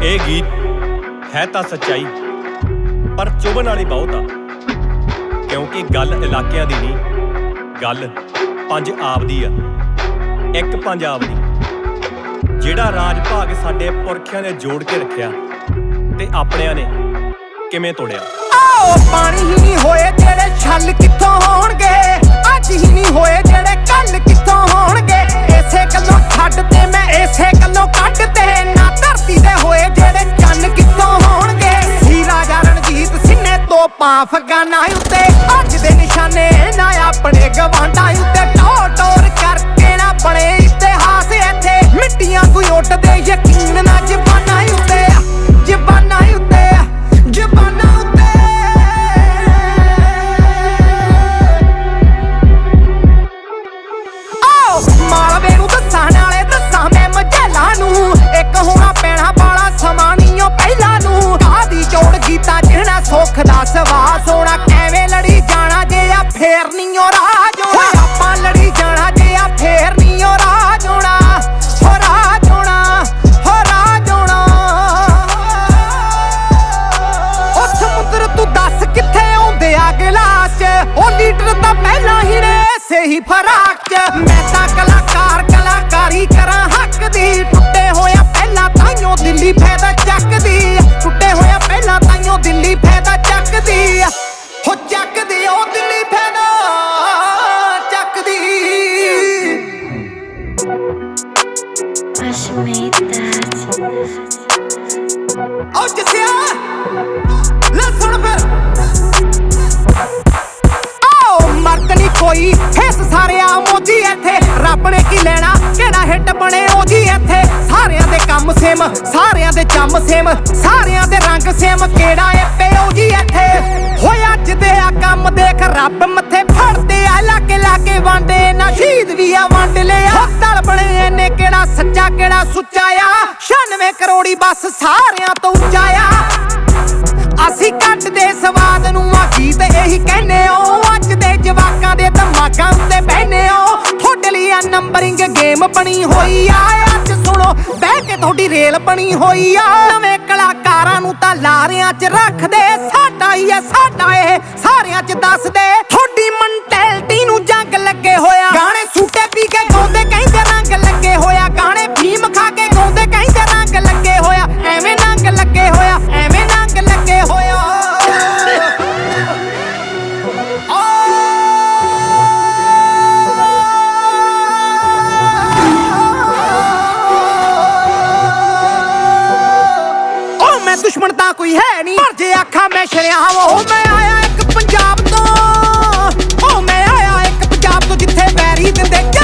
ਇਹ ਗੀਤ ਹੈ ਤਾਂ ਸੱਚਾਈ ਪਰ ਚੁਭਣ ਵਾਲੀ ਬਹੁਤ ਆ, ਕਿਉਂਕਿ ਗੱਲ ਇਲਾਕਿਆਂ ਦੀ ਨਹੀਂ, ਗੱਲ ਪੰਜਾਬ ਦੀ ਆ। ਇੱਕ ਪੰਜਾਬ ਦੀ ਜਿਹੜਾ ਰਾਜ ਭਾਗ ਸਾਡੇ ਪੁਰਖਿਆਂ ਨੇ ਜੋੜ ਕੇ ਰੱਖਿਆ ਤੇ ਆਪਣਿਆਂ ਨੇ ਕਿਵੇਂ ਤੋੜਿਆ। ਪਾਣੀ ਹੀ ਨਹੀਂ ਹੋਏ ਜਿਹੜੇ ਛੱਲ ਕਿੱਥੋਂ ਹੋਣਗੇ, ਅੱਜ ਹੀ ਨਹੀਂ ਹੋਏ ਜਿਹੜੇ ਕੱਲ ਕਿੱਥੋਂ ਹੋਣਗੇ। ਇਸੇ ਗੱਲੋਂ ਛੱਡ ਤੇ ਮੈਂ ਇਸੇ ਗੱਲੋਂ ਕੱਢ ਤੇ ਨਾ ਧਰਤੀ ਦੇ ਹੋਏ ਜਿਹੜੇ ਚੰਨ ਕਿੱਥੋਂ ਹੋਣਗੇ। ਸੀ ਰਾਜਾ ਰਣਜੀਤ ਸਿੰਘੇ ਤੋਪਾਂ ਅਫਗਾਨਾਂ ਉੱਤੇ, ਅੱਜ ਦੇ ਨਿਸ਼ਾਨੇ ਨਾ ਆਪਣੇ ਗਵਾਂਢਾਂ ਉੱਤੇ। ਟੋਰ ਟੋਰ ਕਰਕੇ ਨਾ ਬਣੇ ਇਤਿਹਾਸ ਇੱਥੇ, ਮਿੱਟੀਆਂ ਕੋਈ ਉੱਡਦੇ ਯਕੀਨ ਨਾ ਜ਼ਬਾਨਾਂ ਉੱਤੇ, ਜ਼ਬਾਨਾਂ ਉੱਤੇ, ਜ਼ਬਾਨਾਂ ਉੱਤੇ। ਮਾਲਵੇ ਨੂੰ ਦੱਸਾਂ ਨਾਲੇ ਦੱਸਾਂ ਮੈਂ ਮਝੈਲਾਂ ਨੂੰ, ਇੱਕ ਹੋਣਾ ਪੈਣਾ ਬਾਲਾ ਸਮਾਂ ਨੀ ਓ ਪਹਿਲਾਂ ਨੂੰ। ਕਾਹਦੀ ਚੋੜ ਗੀਤਾਂ ਜਿਹਣਾ ਸੁੱਖ ਦਾ ਸਵਾਸ ਹੋਣਾ, ਐਵੇਂ ਲੜੀ ਜਾਣਾ ਜੇ ਆ ਫੇਰ ਨੀ ਓ ਰਾਜ ਹੋਣਾ। ਆਪਾਂ ਲੜੀ ਜਾਣਾ ਜੇ ਆ ਫੇਰ ਨੀ ਓ ਰਾਜ ਹੋਣਾ, ਹੋ ਰਾਜ ਹੋਣਾ, ਹੋ ਰਾਜ ਹੋਣਾ। ਉਹ ਸਮੁੰਦਰ ਤੂੰ ਦੱਸ ਕਿੱਥੇ ਆਉਂਦੇ ਆ ਗਲਾਸ ਚ, ਉਹ ਲੀਡਰ ਤਾਂ ਪਹਿਲਾਂ ਹੀ ਨੇ ਸਹੀ ਫਰਾਕ ਚ। ਮੈਂ ਤਾਂ ਕਲਾਕਾਰ ਕਲਾਕਾਰੀ ਕਰਾਂ ਹੱਕ ਦੀ, ਟੁੱਟੇ ਹੋਇਆ ਪਹਿਲਾਂ ਤਾਈਓ ਦਿੱਲੀ ਫਾਇਦਾ ਚੱਕਦੀ, ਟੁੱਟੇ ਹੋਇਆ ਪਹਿਲਾਂ ਤਾਈਓ ਦਿੱਲੀ ਫਾਇਦਾ ਚੱਕਦੀ, ਹੋ ਚੱਕਦੀ ਉਹ ਦਿੱਲੀ ਫਾਇਦਾ ਚੱਕਦੀ। ਉਹ ਜਿਸਿਆ ਲੈ ਸੁਣ ਫਿਰ, ਮਰਦ ਨੀ ਕੋਈ ਫੇਸ ਸਾਰਿਆਂ ਮੋਜੀ ਇੱਥੇ, ਰੱਬ ਨੇ ਕੀ ਲੈਣਾ ਕਿਹੜਾ ਹਿੱਟ ਬਣੇ ਉਹ ਜੀ ਇੱਥੇ। ਸਾਰਿਆਂ ਦੇ ਕੰਮ ਸੇਮ, ਸਾਰਿਆਂ ਦੇ ਚੰਮ ਸੇਮ, ਸਾਰਿਆਂ ਦੇ ਰੰਗ ਸੇਮ, ਕਿਹੜਾ ਏ ਪਿਓ ਜੀ ਇੱਥੇ। ਹੋਏ ਅੱਜ ਦੇ ਆ ਕੰਮ ਦੇਖ ਰੱਬ ਮੱਥੇ ਫੜਦੇ ਆ, ਲਾਕੇ ਲਾਕੇ ਵਾਂਡੇ ਨਾ ਸ਼ਹੀਦ ਵੀ ਆ ਵੰਡ ਲਿਆ। ਦਲ ਬਣੇ ਇਹਨੇ ਕਿਹੜਾ ਸੱਚਾ ਕਿਹੜਾ ਸੁੱਚਾ ਆ, 96 ਕਰੋੜੀ ਬਸ ਸਾਰਿਆਂ ਤੋਂ ਉੱਚਾ ਆ। ਅਸੀਂ ਕੱਟਦੇ ਸਵਾਦ ਨੂੰ ਆ ਗੀਤ ਇਹੀ ਕਹਿੰਦੇ ਹੋ, ਅੱਜ ਦੇ ਜਵਾਕਾਂ ਦੇ ਦਿਮਾਗਾਂ ਉੱਤੇ ਬਹਿਨੇ ਹੋ। ਤੁਹਾਡੇ ਲਈ ਆ ਨੰਬਰਿੰਗ ਗੇਮ ਬਣੀ ਹੋਈ ਆ, ਅੱਜ ਸੁਣੋ ਬਹਿ ਕੇ ਤੁਹਾਡੀ ਰੇਲ ਬਣੀ ਹੋਈ ਆ। ਨਵੇਂ ਕਲਾਕਾਰਾਂ ਨੂੰ ਤਾਂ ਲਾਰਿਆਂ 'ਚ ਰੱਖਦੇ, ਸਾਡਾ ਹੀ ਆ ਸਾਡਾ ਇਹ ਸਾਰਿਆਂ 'ਚ ਦੱਸਦੇ। ਤੁਹਾਡੀ ਮੈਂਟੈਲਿਟੀ ਨੂੰ ਜੰਗ ਲੱਗੇ ਹੋਇਆ, ਗਾਣੇ ਸੂਟੇ ਪੀ ਕੇ ਗਾਉਂਦੇ ਕਹਿੰਦੇ ਰੰਗ ਲੱਗੇ ਹੋਇਆ, ਗਾਣੇ ਫੀਮ ਖਾ ਕੇ ਗਾਉਂਦੇ ਕਹਿੰਦੇ ਰੰਗ ਲੱਗੇ ਹੋਇਆ। ਐਵੇਂ ਨੰਗ ਲੱਗੇ ਹੋਇਆ, ਐਵੇਂ ਨੰਗ ਲੱਗੇ ਹੋਇਆ। ਦੁਸ਼ਮਣ ਤਾਂ ਕੋਈ ਹੈ ਨਹੀਂ, ਪਰ ਜੇ ਆਖਾਂ ਮੈਂ ਸ਼ਰਿਆਮ ਉਹ ਮੈਂ ਆਇਆ ਇੱਕ ਪੰਜਾਬ ਤੋਂ, ਉਹ ਮੈਂ ਆਇਆ ਇੱਕ ਪੰਜਾਬ ਤੋਂ ਜਿੱਥੇ ਵੈਰੀ ਦਿੰਦੇ